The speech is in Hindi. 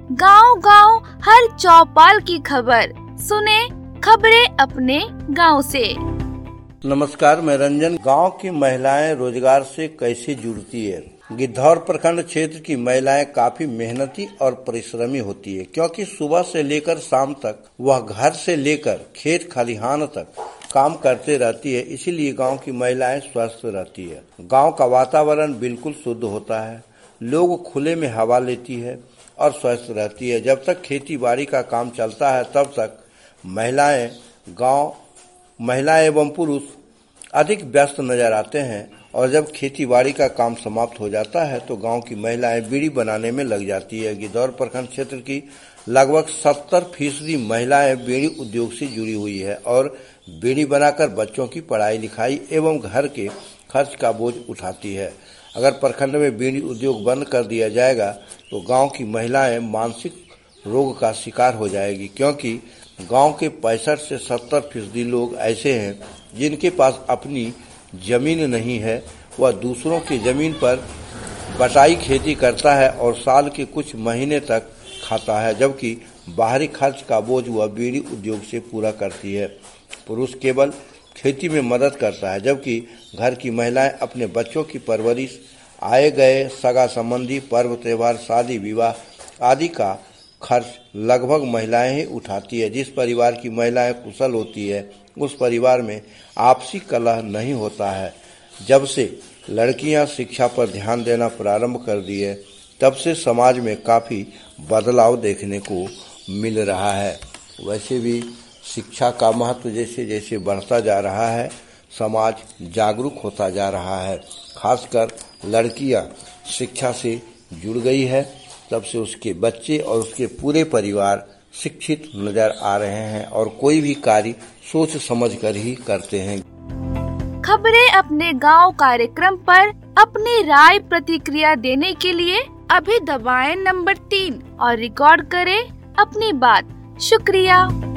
गांव-गांव हर चौपाल की खबर सुने खबरें अपने गांव से। नमस्कार, मैं रंजन। गांव की महिलाएं रोजगार से कैसे जुड़ती है? गिद्धौर प्रखंड क्षेत्र की महिलाएं काफी मेहनती और परिश्रमी होती है, क्योंकि सुबह से लेकर शाम तक वह घर से लेकर खेत खलिहान तक काम करते रहती है। इसीलिए गांव की महिलाएं स्वस्थ रहती है। गांव का वातावरण बिल्कुल शुद्ध होता है, लोग खुले में हवा लेती है और स्वस्थ रहती है। जब तक खेती बाड़ी का काम चलता है तब तक महिला एवं पुरुष अधिक व्यस्त नजर आते हैं, और जब खेती बाड़ी का काम समाप्त हो जाता है तो गांव की महिलाएं बीड़ी बनाने में लग जाती है। गिद्धौर प्रखंड क्षेत्र की लगभग 70% महिलाएं बीड़ी उद्योग से जुड़ी हुई है और बीड़ी बनाकर बच्चों की पढ़ाई लिखाई एवं घर के खर्च का बोझ उठाती है। अगर प्रखंड में बीड़ी उद्योग बंद कर दिया जाएगा तो गांव की महिलाएं मानसिक रोग का शिकार हो जाएगी, क्योंकि गांव के 65 से 70% लोग ऐसे हैं जिनके पास अपनी जमीन नहीं है। वह दूसरों की जमीन पर बटाई खेती करता है और साल के कुछ महीने तक खाता है, जबकि बाहरी खर्च का बोझ वह बीड़ी उद्योग से पूरा करती है। पुरुष केवल खेती में मदद करता है, जबकि घर की महिलाएं अपने बच्चों की परवरिश, आए गए सगा संबंधी, पर्व त्योहार, शादी विवाह आदि का खर्च लगभग महिलाएं ही उठाती है। जिस परिवार की महिलाएं कुशल होती है उस परिवार में आपसी कलह नहीं होता है। जब से लड़कियां शिक्षा पर ध्यान देना प्रारंभ कर दी है तब से समाज में काफी बदलाव देखने को मिल रहा है। वैसे भी शिक्षा का महत्व जैसे जैसे बढ़ता जा रहा है, समाज जागरूक होता जा रहा है। खासकर लड़कियां शिक्षा से जुड़ गई है, तब से उसके बच्चे और उसके पूरे परिवार शिक्षित नजर आ रहे हैं और कोई भी कार्य सोच समझ कर ही करते हैं। खबरें अपने गांव कार्यक्रम पर अपनी राय प्रतिक्रिया देने के लिए अभी दबाएं नंबर 3 और रिकॉर्ड करें अपनी बात। शुक्रिया।